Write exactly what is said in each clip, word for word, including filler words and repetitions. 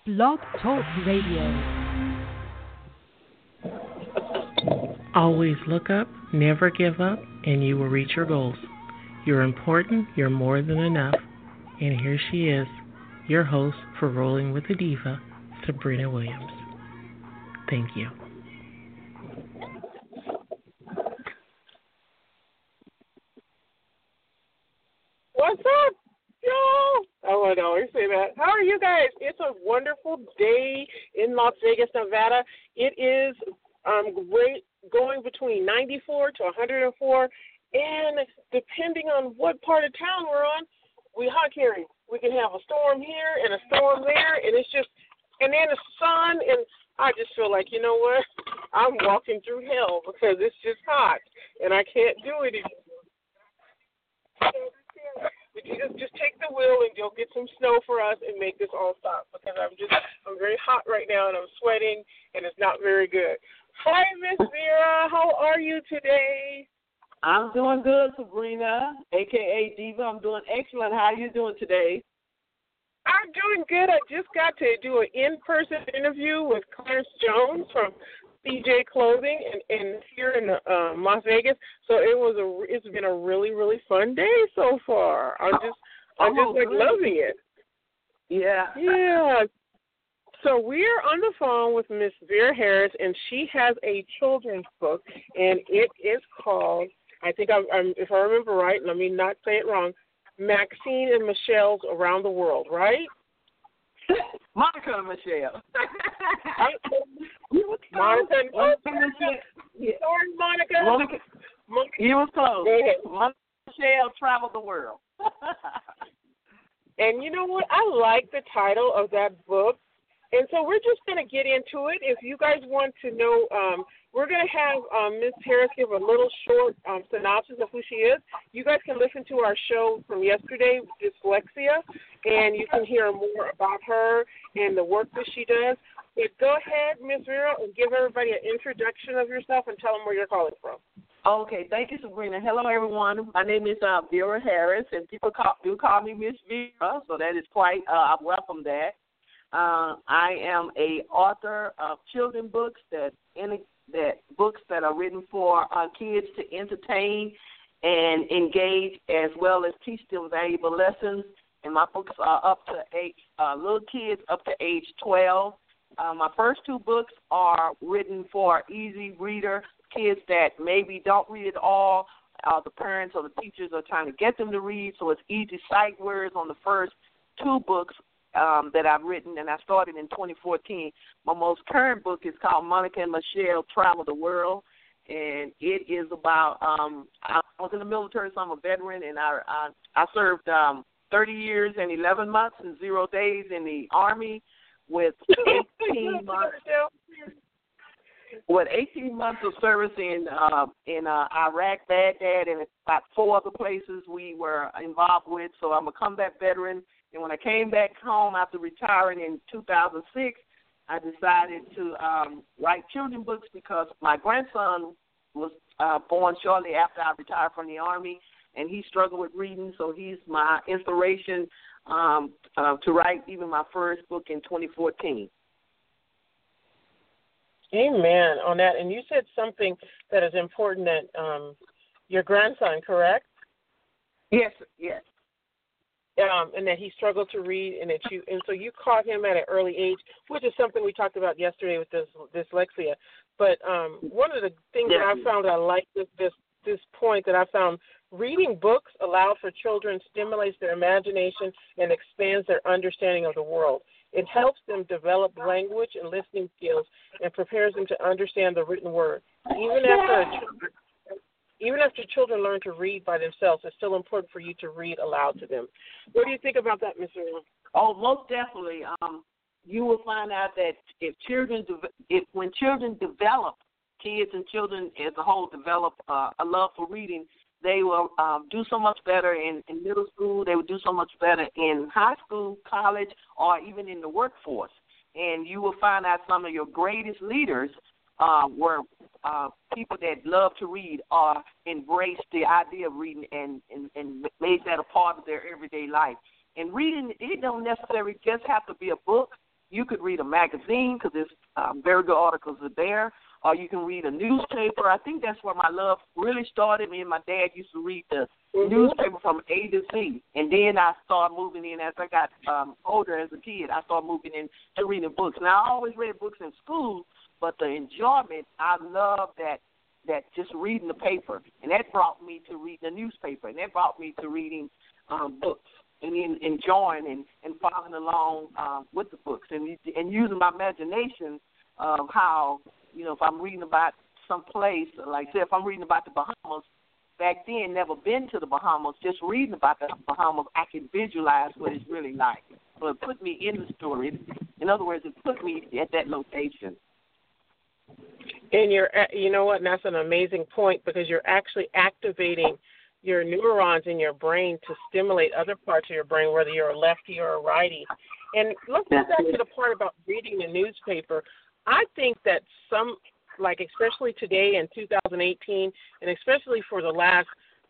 Blog Talk Radio. Always look up, never give up, and you will reach your goals. You're important, you're more than enough. And here she is, your host for Rolling with the Diva, Sabrina Williams. Thank you. What's up, y'all? Oh, I always say that. How are you guys? It's a wonderful day in Las Vegas, Nevada. It is um, great, going between ninety-four to one hundred four, and depending on what part of town we're on, we hot carry. We can have a storm here and a storm there, and it's just, and then the sun, and I just feel like, you know what? I'm walking through hell because it's just hot, and I can't do it anymore. Would you just, just take the wheel and go get some snow for us and make this all stop, because I'm just, I'm very hot right now and I'm sweating and it's not very good. Hi, Miss Vera. How are you today? I'm doing good, Sabrina, a k a. Diva. I'm doing excellent. How are you doing today? I'm doing good. I just got to do an in-person interview with Clarence Jones from C J Clothing and, and here in um, Las Vegas. So it was a it's been a really really fun day so far. I'm just I'm just like loving it. Yeah. Yeah. So we're on the phone with Miss Vera Harris, and she has a children's book, and it is called, I think I'm, I'm if I remember right, let me not say it wrong, Maxine and Michelle's Around the World, right? Monica and Michelle. Monica and Monica. Yeah. Sorry, Monica. Monica. Monica. You was close. Monica and Michelle traveled the world. And you know what? I like the title of that book. And so we're just going to get into it. If you guys want to know, um, we're going to have um, Miz Harris give a little short um, synopsis of who she is. You guys can listen to our show from yesterday, Dyslexia, and you can hear more about her and the work that she does. But go ahead, Miz Vera, and give everybody an introduction of yourself and tell them where you're calling from. Okay, thank you, Sabrina. Hello, everyone. My name is uh, Vera Harris, and people call, do call me Miss Vera, so that is quite, uh, I welcome that. Uh, I am a author of children books that any, that books that are written for uh, kids to entertain and engage, as well as teach them valuable lessons. And my books are up to age uh, little kids up to age twelve. Uh, my first two books are written for easy reader kids that maybe don't read at all. Uh, the parents or the teachers are trying to get them to read, so it's easy sight words on the first two books Um, that I've written, and I started in twenty fourteen. My most current book is called Monica and Michelle Travel the World, and it is about, um, I was in the military, so I'm a veteran, and I I, I served um, thirty years and eleven months and zero days in the Army with eighteen months. With eighteen months of service in uh, in uh, Iraq, Baghdad, and about four other places we were involved with. So I'm a combat veteran. And when I came back home after retiring in two thousand six, I decided to um, write children books because my grandson was uh, born shortly after I retired from the Army, and he struggled with reading, so he's my inspiration um, uh, to write even my first book in twenty fourteen. Amen on that. And you said something that is important, that um, your grandson, correct? Yes, yes. Um, and that he struggled to read, and that you, and so you caught him at an early age, which is something we talked about yesterday with this dyslexia. But um, one of the things yes. that I found I like this this this point that I found, reading books allows for children, stimulates their imagination, and expands their understanding of the world. It helps them develop language and listening skills, and prepares them to understand the written word. Even after a children, Even after children learn to read by themselves, it's still important for you to read aloud to them. What do you think about that, Miz Vera? Oh, most definitely. Um, you will find out that if children, if when children develop, kids and children as a whole develop uh, a love for reading, they will um, do so much better in, in middle school. They will do so much better in high school, college, or even in the workforce. And you will find out some of your greatest leaders uh, were uh, people that love to read or embraced the idea of reading and, and, and made that a part of their everyday life. And reading, it don't necessarily just have to be a book. you could read a magazine because there's um, very good articles are there, or you can read a newspaper. I think that's where my love really started. Me and my dad used to read the mm-hmm. newspaper from A to Z, and then I started moving in as I got um, older as a kid. I started moving in to reading books. Now, I always read books in school, but the enjoyment, I love that that just reading the paper, and that brought me to reading the newspaper, and that brought me to reading um, books and in, enjoying and, and following along um, with the books and and using my imagination of how, you know, if I'm reading about some place, like say if I'm reading about the Bahamas, back then never been to the Bahamas, just reading about the Bahamas, I can visualize what it's really like. So it put me in the story. In other words, it put me at that location. And you're, you know what, and that's an amazing point because you're actually activating your neurons in your brain to stimulate other parts of your brain, whether you're a lefty or a righty. And let's get back to the part about reading the newspaper. I think that some, like especially today in two thousand eighteen, and especially for the last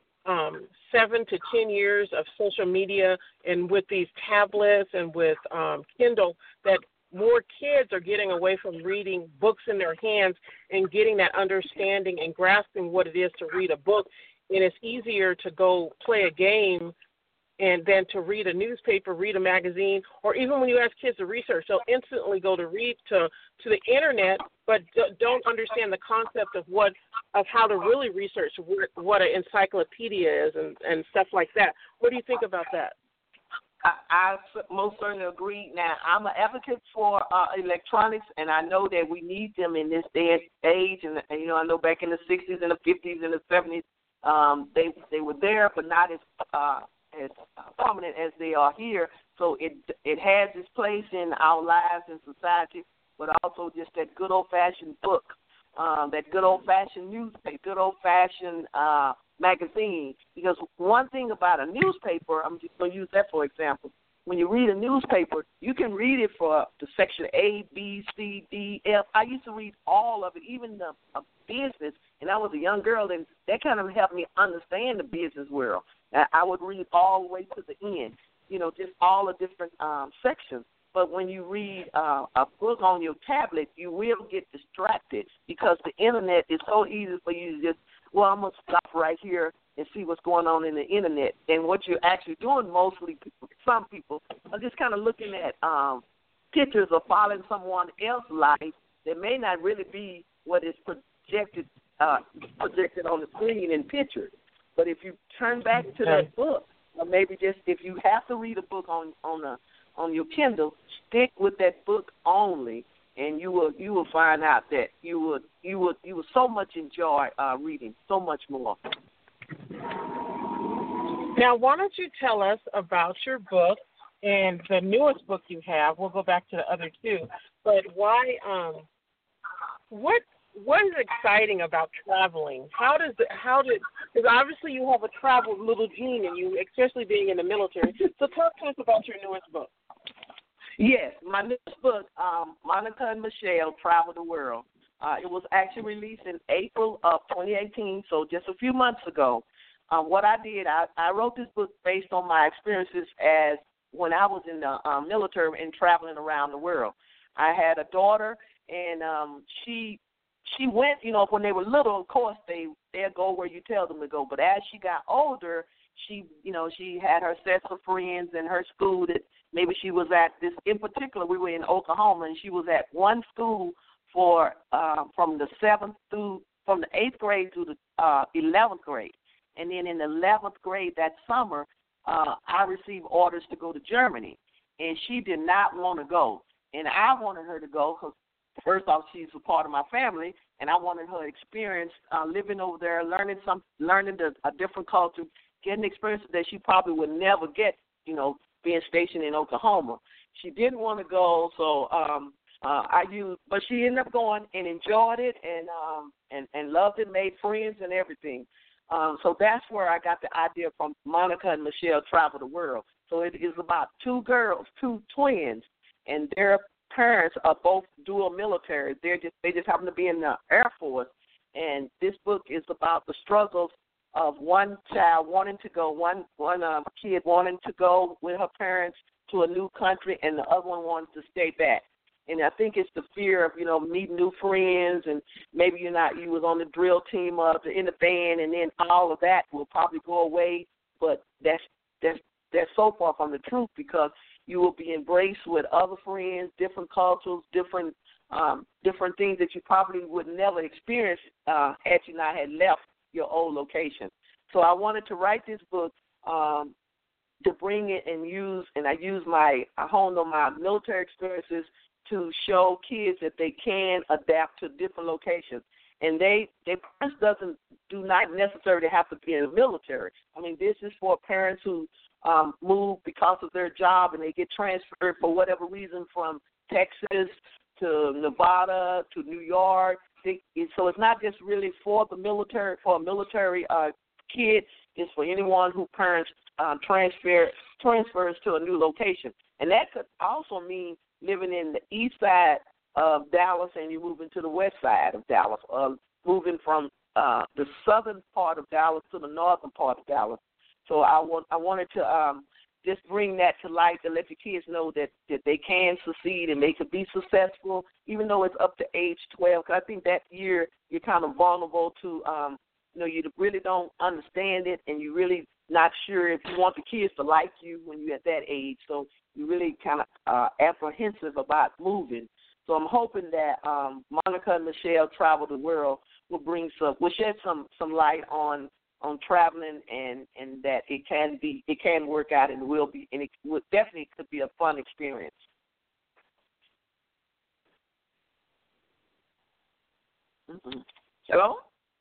um, seven to ten years of social media and with these tablets and with um, Kindle, that more kids are getting away from reading books in their hands and getting that understanding and grasping what it is to read a book. And it's easier to go play a game and then to read a newspaper, read a magazine, or even when you ask kids to research, they'll instantly go to read to, to the internet, but don't understand the concept of what of how to really research what, what an encyclopedia is and, and stuff like that. What do you think about that? I, I most certainly agree. Now, I'm an advocate for uh, electronics, and I know that we need them in this day and age. And, and you know, I know back in the sixties and the fifties and the seventies, um, they they were there, but not as uh, as prominent as they are here. So it it has its place in our lives and society, but also just that good old-fashioned book, um, that good old-fashioned newspaper, good old-fashioned uh, magazine. Because one thing about a newspaper, I'm just going to use that for example. When you read a newspaper, you can read it for the section A, B, C, D, F. I used to read all of it, even the uh, business, and I was a young girl, and that kind of helped me understand the business world. I would read all the way to the end, you know, just all the different um, sections. But when you read uh, a book on your tablet, you will get distracted because the internet is so easy for you to just, well, I'm going to stop right here and see what's going on in the internet. And what you're actually doing mostly, some people are just kind of looking at um, pictures or following someone else's life that may not really be what is projected uh, projected on the screen in pictures. But if you turn back to that book, or maybe just if you have to read a book on on a, on your Kindle, stick with that book only, and you will you will find out that you would you would you will so much enjoy uh, reading, so much more. Now, why don't you tell us about your book and the newest book you have? We'll go back to the other two, but why? Um, what? What is exciting about traveling? How does it, how did, because obviously you have a travel little gene in you, especially being in the military. So talk to us about your newest book. Yes, my newest book, um, Monica and Michelle Travel the World. Uh, it was actually released in April of twenty eighteen, so just a few months ago. Um, what I did, I, I wrote this book based on my experiences as when I was in the um, military and traveling around the world. I had a daughter, and um, she She went, you know, when they were little, of course, they, they'll go where you tell them to go. But as she got older, she, you know, she had her sets of friends in her school that maybe she was at this. In particular, we were in Oklahoma, and she was at one school for uh, from the seventh through, from the eighth grade to the uh, eleventh grade. And then in the eleventh grade that summer, uh, I received orders to go to Germany. And she did not want to go. And I wanted her to go because first off, she's a part of my family, and I wanted her experience uh, living over there, learning some, learning the, a different culture, getting experiences that she probably would never get, you know, being stationed in Oklahoma. She didn't want to go, so um, uh, I used, but she ended up going and enjoyed it, and um, and and loved it, made friends and everything. Um, so that's where I got the idea from. Monica and Michelle Travel the World. So it is about two girls, two twins, and they're parents are both dual military. They're just they just happen to be in the Air Force, and this book is about the struggles of one child wanting to go, one one um, kid wanting to go with her parents to a new country, and the other one wants to stay back. And I think it's the fear of, you know, meeting new friends, and maybe you're not, you was on the drill team or in the band, and then all of that will probably go away. But that's that's that's so far from the truth, because you will be embraced with other friends, different cultures, different um, different things that you probably would never experience uh, had you not had left your old location. So I wanted to write this book um, to bring it and use, and I use my, I honed on my military experiences to show kids that they can adapt to different locations. And they, their parents doesn't, do not necessarily have to be in the military. I mean, this is for parents who um, move because of their job and they get transferred for whatever reason from Texas to Nevada to New York. They, so it's not just really for the military, for a military uh, kid. It's for anyone who parents uh, transfer transfers to a new location. And that could also mean living in the east side of Dallas and you're moving to the west side of Dallas, or moving from uh, the southern part of Dallas to the northern part of Dallas. So I want I wanted to um, just bring that to light to let the kids know that, that they can succeed and they could be successful, even though it's up to age twelve. Because I think that year you're kind of vulnerable to, um, you know, you really don't understand it, and you're really not sure if you want the kids to like you when you're at that age. So you're really kind of uh, apprehensive about moving. So I'm hoping that um, Monica and Michelle Travel the World will bring some, will shed some, some light on on traveling, and, and that it can be, it can work out, and will be, and it would definitely could be a fun experience. Mm-hmm. Hello?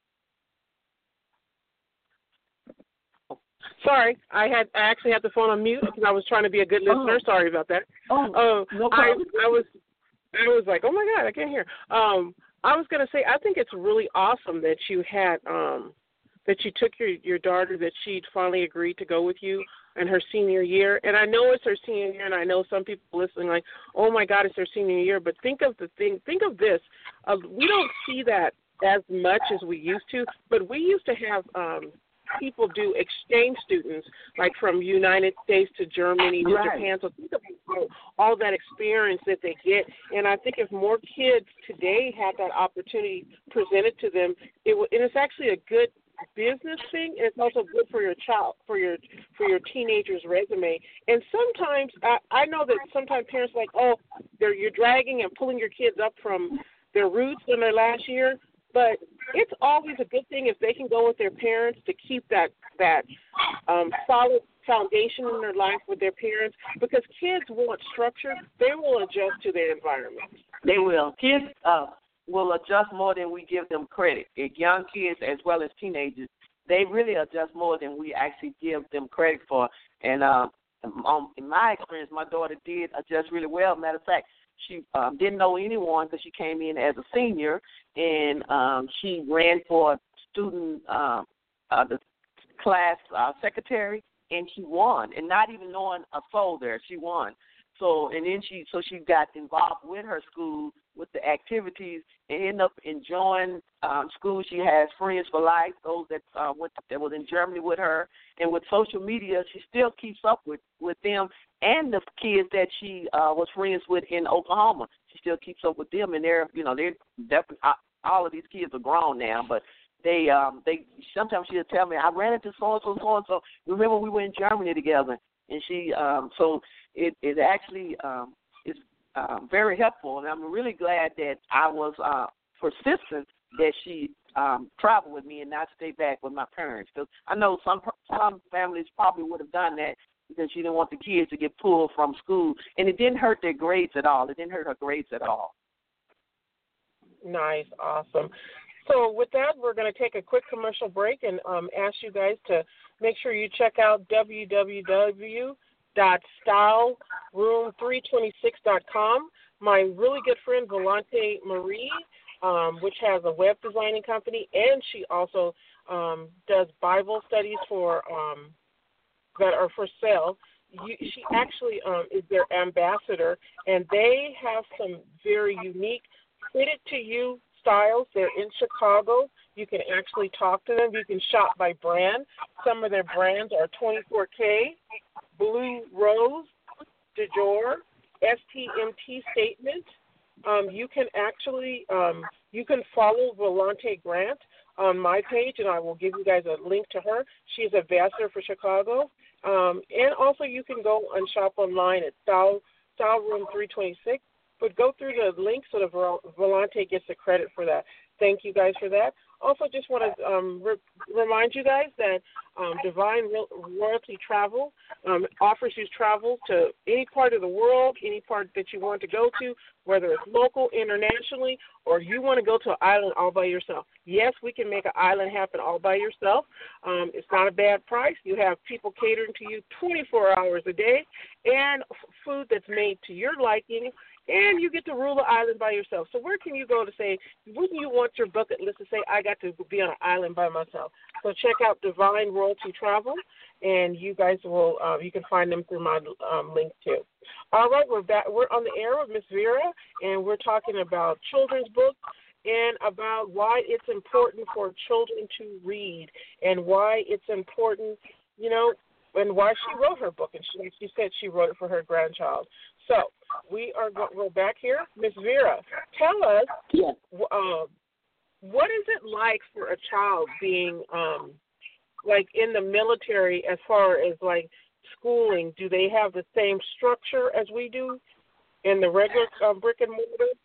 Sorry, I had I actually had the phone on mute because I was trying to be a good listener. Oh. Sorry about that. Oh, uh, no I problem. I was I was like, oh my God, I can't hear. Um, I was gonna say I think it's really awesome that you had um that you took your your daughter, that she'd finally agreed to go with you in her senior year. And I know it's her senior year, and I know some people listening like, oh my God, it's her senior year. But think of the thing. Think of this. Uh, we don't see that as much as we used to, but we used to have. Um, people do exchange students, like from United States to Germany to right. Japan. So think about all that experience that they get. And I think if more kids today had that opportunity presented to them, it w- and it's actually a good business thing, and it's also good for your child, for your for your teenager's resume. And sometimes I, I know that sometimes parents are like, oh, they're you're dragging and pulling your kids up from their roots in their last year. But it's always a good thing if they can go with their parents to keep that that um, solid foundation in their life with their parents, because kids want structure. They will adjust to their environment. They will. Kids uh, will adjust more than we give them credit. Young kids as well as teenagers, they really adjust more than we actually give them credit for. And uh, um, in my experience, my daughter did adjust really well. Matter of fact, she um, didn't know anyone because she came in as a senior, and um, she ran for student um, uh, the class uh, secretary, and she won. And not even knowing a soul there, she won. So and then she so she got involved with her school with the activities and ended up enjoying um, school. She has friends for life, those that uh, went that was in Germany with her. And with social media, she still keeps up with, with them and the kids that she uh, was friends with in Oklahoma. She still keeps up with them, and they're you know they're definitely all of these kids are grown now, but. They um they sometimes she'll tell me, I ran into so and so so and so. Remember we were in Germany together, and she um so it it actually um is um, very helpful, and I'm really glad that I was uh, persistent that she um traveled with me and not stay back with my parents, because I know some some families probably would have done that because she didn't want the kids to get pulled from school, and it didn't hurt their grades at all. It didn't hurt her grades at all. Nice, awesome. So with that, we're going to take a quick commercial break and um, ask you guys to make sure you check out w w w dot style room three twenty-six dot com. My really good friend, Volante Marie, um, which has a web designing company, and she also um, does Bible studies for um, that are for sale. You, she actually um, is their ambassador, and they have some very unique, fitted to you styles. They're in Chicago. You can actually talk to them. You can shop by brand. Some of their brands are twenty-four K, Blue Rose, DeJour, S T M T Statement, um, you can actually um, you can follow Volante Grant on my page, and I will give you guys a link to her. She's a ambassador for Chicago. Um, and also you can go and shop online at Style, Style Room three twenty-six. But go through the link so the Volante gets the credit for that. Thank you guys for that. Also, just want to um, re- remind you guys that um, Divine Royalty Travel um, offers you travel to any part of the world, any part that you want to go to, whether it's local, internationally, or you want to go to an island all by yourself. Yes, we can make an island happen all by yourself. Um, it's not a bad price. You have people catering to you twenty-four hours a day and f- food that's made to your liking. And you get to rule the island by yourself. So where can you go to say, wouldn't you want your bucket list to say, I got to be on an island by myself? So check out Divine Royalty Travel, and you guys will, uh, you can find them through my um, link too. All right, we're back. We're on the air with Miss Vera, and we're talking about children's books and about why it's important for children to read and why it's important, you know, and why she wrote her book. And she, she said she wrote it for her grandchild. So we are go- we're back here. Miss Vera, tell us, yes. uh, what is it like for a child being um, like in the military as far as like schooling? Do they have the same structure as we do in the regular uh, brick and mortar?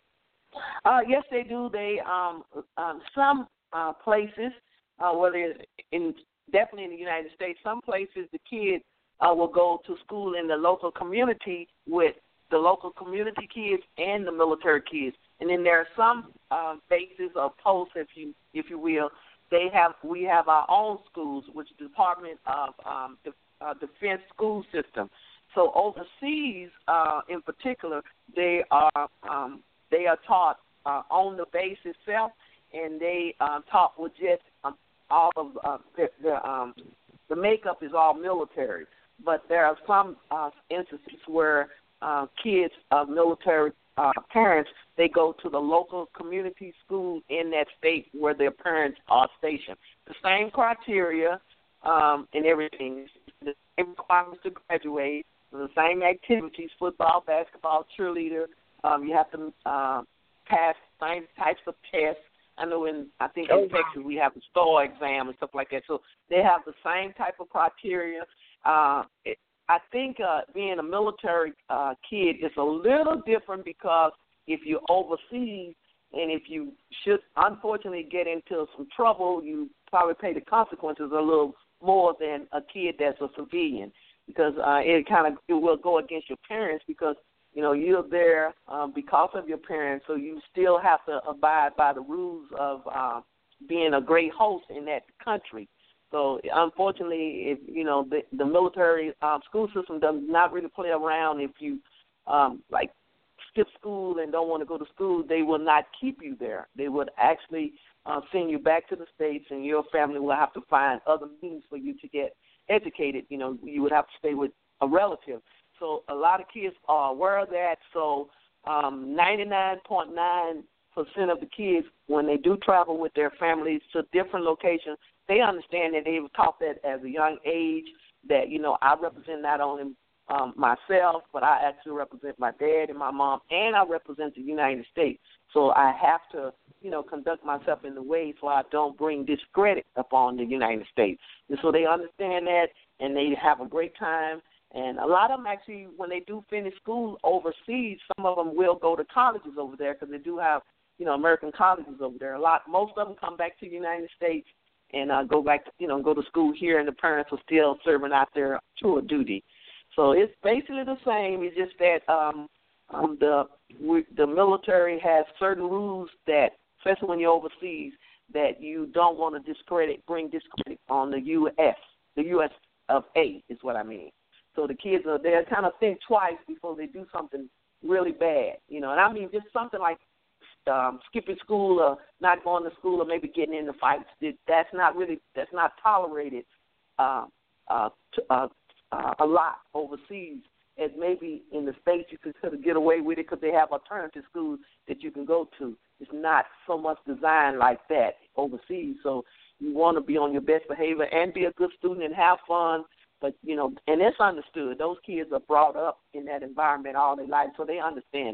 Uh, yes, they do. They um, um, some uh, places, uh, whether it's in definitely in the United States, some places the kids uh, will go to school in the local community with the local community kids and the military kids. And then there are some uh, bases or posts, if you if you will. They have we have our own schools, which is the Department of um, the uh, Defense School System. So overseas, uh, in particular, they are um, they are taught uh, on the base itself, and they uh, taught with just um, all of uh, the the, um, the makeup is all military. But there are some uh, instances where uh, kids of military uh, parents, they go to the local community school in that state where their parents are stationed. The same criteria um, and everything. The same requirements to graduate. The same activities: football, basketball, cheerleader. Um, you have to uh, pass the same types of tests. I know in I think in Texas we have the STAR exam and stuff like that. So they have the same type of criteria. Uh, it, I think uh, being a military uh, kid is a little different because if you're overseas and if you should unfortunately get into some trouble, you probably pay the consequences a little more than a kid that's a civilian, because uh, it kind of it will go against your parents because, you know, you're there um, because of your parents, so you still have to abide by the rules of uh, being a great host in that country. So unfortunately, if you know the, the military um, school system does not really play around. If you um, like skip school and don't want to go to school, they will not keep you there. They would actually uh, send you back to the States, and your family will have to find other means for you to get educated. You know, you would have to stay with a relative. So a lot of kids are aware of that. So um, ninety-nine point nine percent of the kids, when they do travel with their families to different locations, they understand that they were taught that at a young age, that, you know, I represent not only um, myself, but I actually represent my dad and my mom, and I represent the United States. So I have to, you know, conduct myself in a way so I don't bring discredit upon the United States. And so they understand that, and they have a great time. And a lot of them actually, when they do finish school overseas, some of them will go to colleges over there because they do have, you know, American colleges over there. A lot, most of them come back to the United States and uh, go back, to, you know, go to school here, and the parents are still serving out their tour duty. So it's basically the same. It's just that um, um, the we, the military has certain rules that, especially when you're overseas, that you don't want to discredit, bring discredit on the U S The U S of A is what I mean. So the kids are they kind of think twice before they do something really bad, you know. And I mean just something like um, skipping school or not going to school or maybe getting into fights. That's not really that's not tolerated uh, uh, t- uh, uh, a lot overseas. As maybe in the States you could sort of get away with it because they have alternative schools that you can go to. It's not so much designed like that overseas. So you want to be on your best behavior and be a good student and have fun. But, you know, and it's understood. Those kids are brought up in that environment all their life, so they understand that.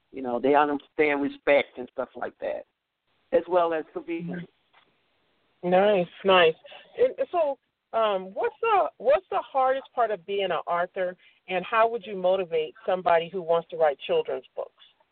You know, they understand respect and stuff like that, as well as convenience. Nice, nice. And so, um, what's the what's the hardest part of being an author, and how would you motivate somebody who wants to write children's books?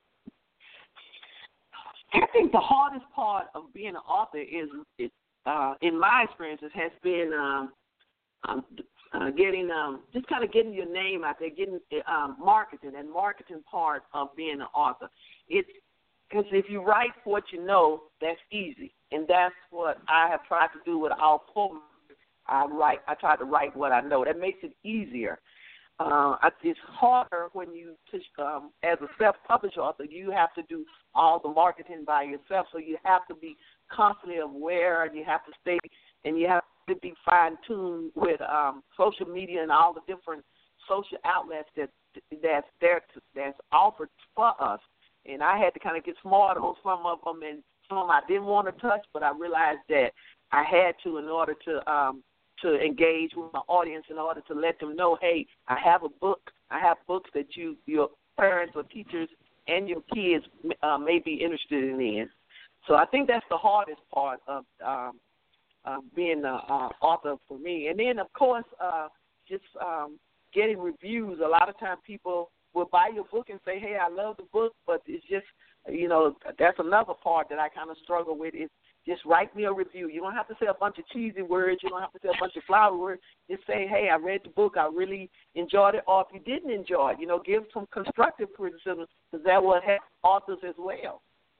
I think the hardest part of being an author is, is uh, in my experiences, has been um, um, uh, getting um, just kind of getting your name out there, getting um, marketing and marketing part of being an author. It's because if you write what you know, that's easy, and that's what I have tried to do with all four. I write. I try to write what I know. That makes it easier. Uh, it's harder when you, um, as a self-published author, you have to do all the marketing by yourself. So you have to be constantly aware, and you have to stay, and you have to be fine-tuned with um, social media and all the different social outlets that that's there to, that's offered for us. And I had to kind of get smart on some of them, and some of them I didn't want to touch, but I realized that I had to in order to um, to engage with my audience, in order to let them know, hey, I have a book. I have books that you, your parents or teachers and your kids uh, may be interested in. So I think that's the hardest part of um, uh, being an uh, author for me. And then, of course, uh, just um, getting reviews. A lot of times people will buy your book and say, hey, I love the book, but it's just, you know, that's another part that I kind of struggle with is just write me a review. You don't have to say a bunch of cheesy words. You don't have to say a bunch of flowery words. Just say, hey, I read the book. I really enjoyed it. Or if you didn't enjoy it, you know, give some constructive criticism because that will help authors as well.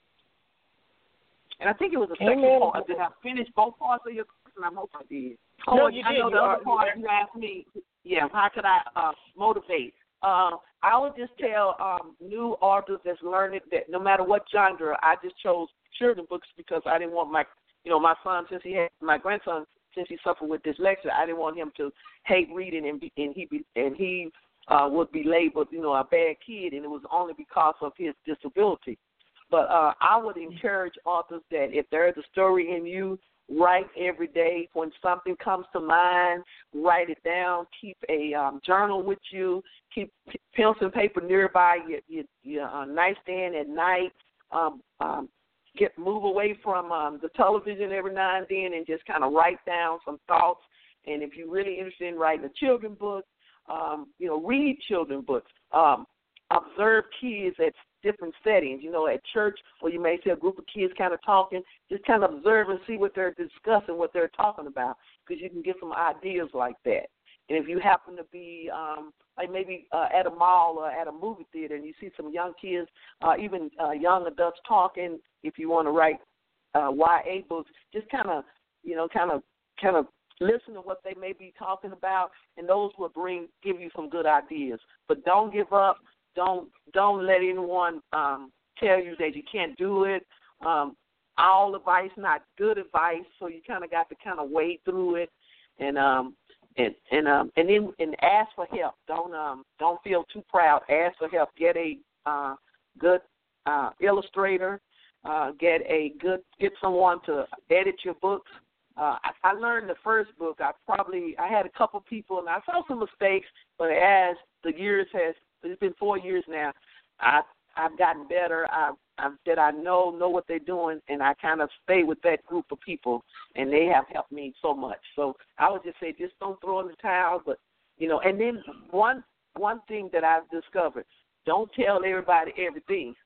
And I think it was a second Amen. part. Did I finish both parts of your question? I hope I did. No, Oh, you I did. know the You other are, part you you asked me, yeah, how could I uh, motivate? Uh, I would just tell um, new authors that's learning that no matter what genre, I just chose children's books because I didn't want my, you know, my son, since he had, my grandson, since he suffered with dyslexia, I didn't want him to hate reading and, be, and he be, and he uh, would be labeled, you know, a bad kid, and it was only because of his disability. But uh, I would encourage authors that if there is a story in you, write every day. When something comes to mind, write it down. Keep a um, journal with you. Keep p- pencil and paper nearby your, your, your uh, nightstand at night. Um, um, get move away from um, the television every now and then and just kind of write down some thoughts. And if you're really interested in writing a children's book, um, you know, read children's books. Um, observe kids at different settings, you know, at church where you may see a group of kids kind of talking, just kind of observe and see what they're discussing, what they're talking about, because you can get some ideas like that. And if you happen to be um, like maybe uh, at a mall or at a movie theater and you see some young kids, uh, even uh, young adults talking, if you want to write uh, Y A books, just kind of, you know, kind of, kind of listen to what they may be talking about, and those will bring, give you some good ideas. But don't give up. Don't don't let anyone um, tell you that you can't do it. Um, all advice, not good advice, so you kind of got to kind of wade through it, and um, and and um, and then and ask for help. Don't um, don't feel too proud. Ask for help. Get a uh, good uh, illustrator. Uh, get a good get someone to edit your books. Uh, I, I learned the first book. I probably I had a couple people, and I saw some mistakes, but as the years has it's been four years now. I, I've gotten better. I, I that I know know what they're doing, and I kind of stay with that group of people, and they have helped me so much. So I would just say, just don't throw in the towel. But you know, and then one one thing that I've discovered: don't tell everybody everything.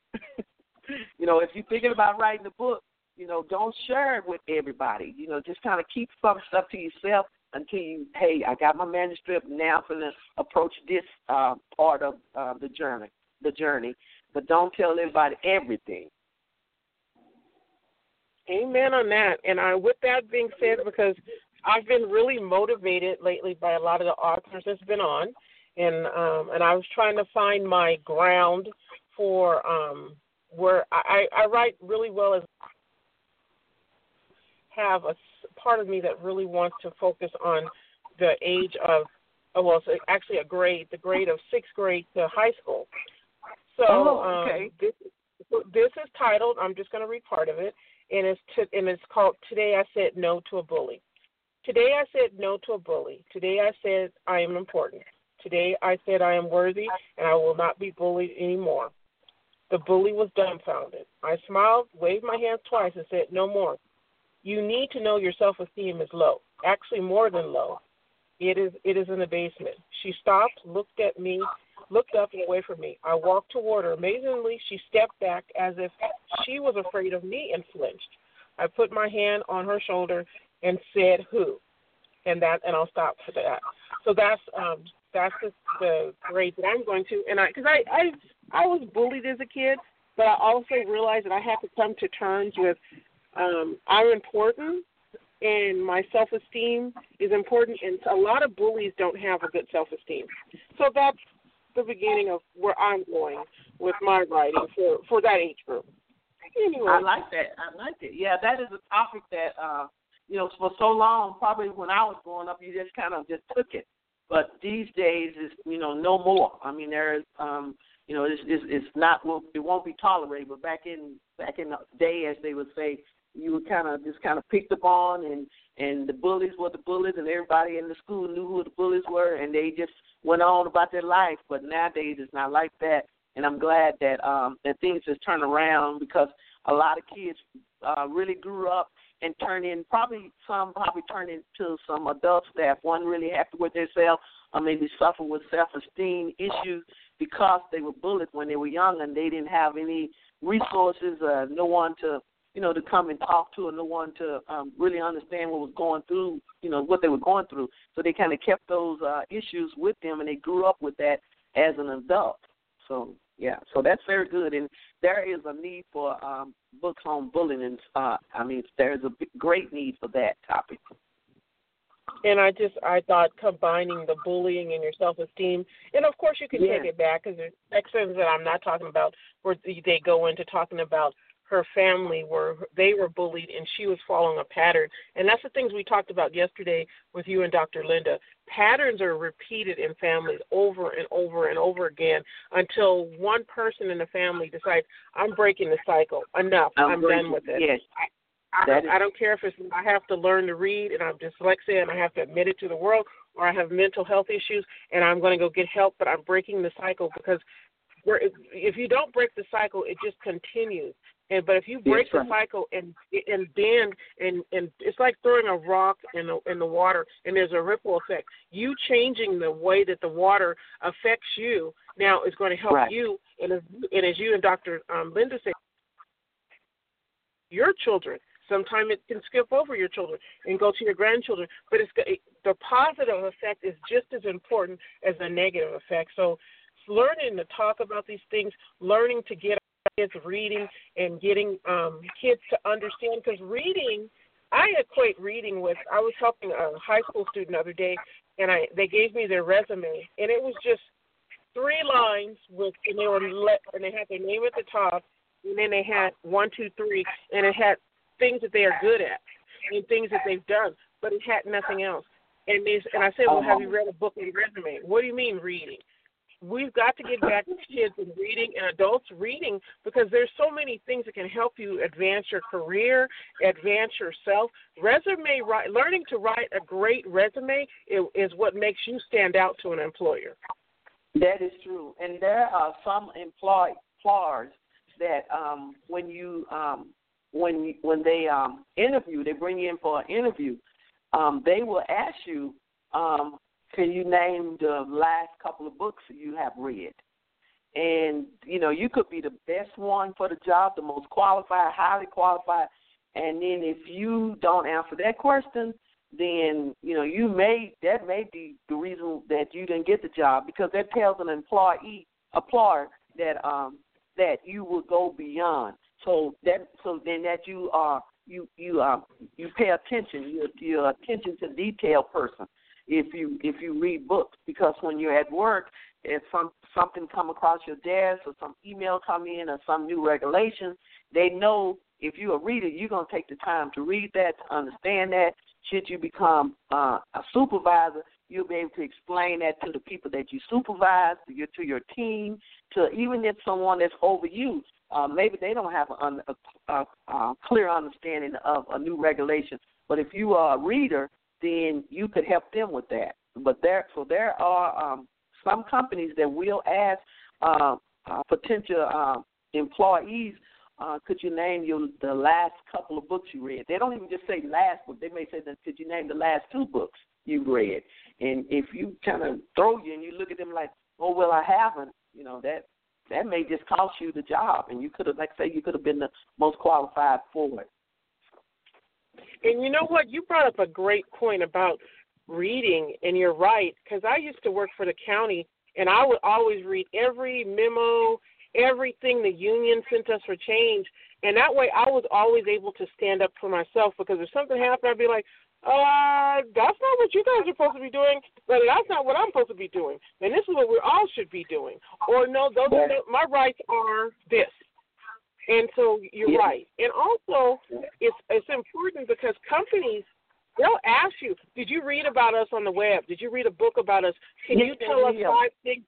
You know, if you're thinking about writing a book, you know, don't share it with everybody. You know, just kind of keep some stuff to yourself until you, hey, I got my manuscript, now I'm going to approach this uh, part of uh, the journey, the journey. But don't tell everybody everything. Amen on that. And I, with that being said, because I've been really motivated lately by a lot of the authors that's been on, and um, and I was trying to find my ground for um, where I, I write really well as have a part of me that really wants to focus on the age of, oh, well, it's actually a grade, the grade of sixth grade to high school. So oh, okay. um, this, this is titled, I'm just going to read part of it, and it's to, and it's called Today I Said No to a Bully. Today I said no to a bully. Today I said I am important. Today I said I am worthy and I will not be bullied anymore. The bully was dumbfounded. I smiled, waved my hands twice, and said, no more. You need to know your self-esteem is low, actually more than low. It is it is in the basement. She stopped, looked at me, looked up and away from me. I walked toward her. Amazingly, she stepped back as if she was afraid of me and flinched. I put my hand on her shoulder and said, who? And that, and I'll stop for that. So that's um, that's the, the grade that I'm going to. And I, because I, I, I was bullied as a kid, but I also realized that I had to come to terms with um, I'm important. And my self-esteem is important, and a lot of bullies don't have a good self-esteem. So that's the beginning of where I'm going with my writing for, for that age group. Anyway. I like that. I like it. Yeah, that is a topic that, uh, you know, for so long, probably when I was growing up, you just kind of just took it. But these days, it's, you know, no more. I mean, there's, um, you know, it's, it's, it's not, well, it won't be tolerated. But back in back in the day, as they would say, you were kind of just kind of picked up on, and, and the bullies were the bullies, and everybody in the school knew who the bullies were, and they just went on about their life. But nowadays it's not like that, and I'm glad that um, that things just turned around, because a lot of kids uh, really grew up and turned in, probably some probably turned into some adult staff. One really happy with themselves, or maybe suffer with self-esteem issues because they were bullied when they were young and they didn't have any resources, uh, no one to you know, to come and talk to, and no one to um, really understand what was going through, you know, what they were going through. So they kind of kept those uh, issues with them, and they grew up with that as an adult. So, yeah, so that's very good. And there is a need for um, books on bullying. And, uh, I mean, there's a big, great need for that topic. And I just, I thought combining the bullying and your self-esteem, and of course you can yeah. take it back, because there's sections that I'm not talking about where they go into talking about her family where they were bullied and she was following a pattern. And that's the things we talked about yesterday with you and Doctor Linda. Patterns are repeated in families over and over and over again until one person in the family decides, I'm breaking the cycle. Enough. I'm, I'm done with it. Yes. I, I, I don't care if it's, I have to learn to read and I'm dyslexic and I have to admit it to the world, or I have mental health issues and I'm going to go get help, but I'm breaking the cycle, because we're, if you don't break the cycle, it just continues. And but if you break yes, the cycle and and bend and, and it's like throwing a rock in the in the water, and there's a ripple effect. You changing the way that the water affects you now is going to help right. you. And as, and as you and Doctor Um, Linda said, your children. Sometimes it can skip over your children and go to your grandchildren. But it's it, the positive effect is just as important as the negative effect. So learning to talk about these things, learning to get kids reading and getting um, kids to understand, because reading, I equate reading with, I was helping a high school student the other day, and I they gave me their resume, and it was just three lines with, and they were let, and they had their name at the top, and then they had one, two, three, and it had things that they are good at and things that they've done, but it had nothing else. And they, and I said, well, have you read a book on resume? What do you mean reading? We've got to get back to kids and reading and adults reading, because there's so many things that can help you advance your career, advance yourself. Resume, learning to write a great resume is what makes you stand out to an employer. That is true. And there are some employ, employers that um, when you um, when you, when they um, interview, they bring you in for an interview, um, they will ask you, um, can you name the last couple of books you have read? And, you know, you could be the best one for the job, the most qualified, highly qualified, and then if you don't answer that question, then, you know, you may, that may be the reason that you didn't get the job, because that tells an employee, employer that um, that you will go beyond. So that, so then that you are, you you um you pay attention, you're, you're attention to detail person. If you if you read books, because when you're at work, if some something come across your desk or some email come in or some new regulations, they know if you're a reader, you're gonna take the time to read that, to understand that. Should you become uh, a supervisor, you'll be able to explain that to the people that you supervise, to your to your team, to even if someone that's over you. Uh, maybe they don't have a, a, a, a clear understanding of a new regulation, but if you are a reader, then you could help them with that. But there, so there are um, some companies that will ask uh, uh, potential uh, employees, uh, could you name your the last couple of books you read? They don't even just say last book. They may say, that, could you name the last two books you read? And if you kind of throw you and you look at them like, oh, well, I haven't, you know, that that may just cost you the job. And you could have, like say, you could have been the most qualified for it. And you know what? You brought up a great point about reading, and you're right, because I used to work for the county, and I would always read every memo, everything the union sent us for change, and that way I was always able to stand up for myself, because if something happened, I'd be like, uh, that's not what you guys are supposed to be doing, but that's not what I'm supposed to be doing, and this is what we all should be doing. Or, no, those are the, my rights are this. And so you're yeah. right. And also, it's it's important because companies, they'll ask you, did you read about us on the web? Did you read a book about us? Can you tell us five things?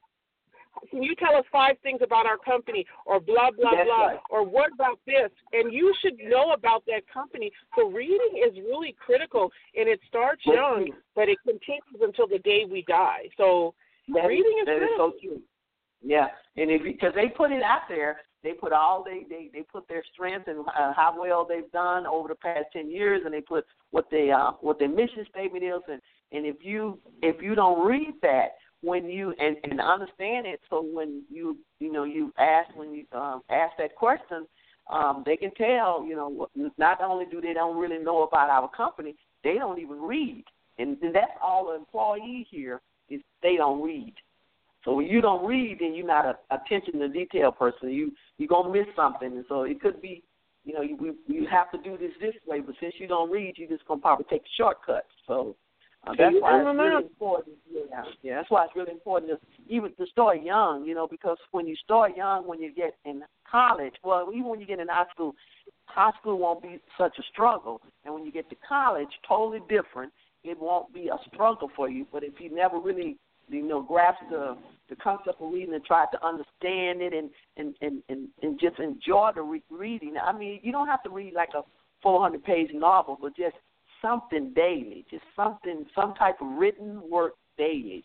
Can you tell us five things about our company, or blah, blah, That's blah, right. or what about this? And you should know about that company. So reading is really critical, and it starts That's young, true. but it continues until the day we die. So that reading is, is, that critical. is so true. Yeah, and if because they put it out there, they put all they, they, they put their strengths and uh, how well they've done over the past ten years, and they put what they uh, what their mission statement is, and, and if you if you don't read that when you and, and understand it, so when you you know you ask when you um, ask that question, um, they can tell you know not only do they don't really know about our company, they don't even read, and, and that's all the employee here is they don't read. So when you don't read, then you're not a attention to detail person. You you're gonna miss something, and so it could be, you know, you you have to do this this way. But since you don't read, you're just gonna probably take shortcuts. So uh, that's why it's really important. Yeah, yeah, that's why it's really important to even to start young. You know, because when you start young, when you get in college, well, even when you get in high school, high school won't be such a struggle, and when you get to college, totally different. It won't be a struggle for you. But if you never really you know, grasp the, the concept of reading and try to understand it and, and, and, and, and just enjoy the re- reading. I mean, you don't have to read like a four hundred page novel, but just something daily, just something, some type of written work daily.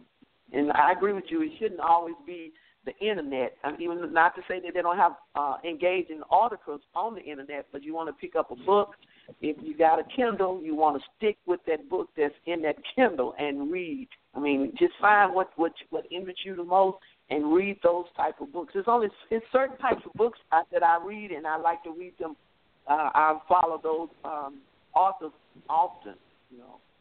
And I agree with you. It shouldn't always be the Internet. I mean, even not to say that they don't have uh, engaging articles on the Internet, but you want to pick up a book. If you got a Kindle, you want to stick with that book that's in that Kindle and read. I mean, just find what what what interests you the most and read those type of books. There's only it's certain types of books I, that I read, and I like to read them. Uh, I follow those um, authors often, you know.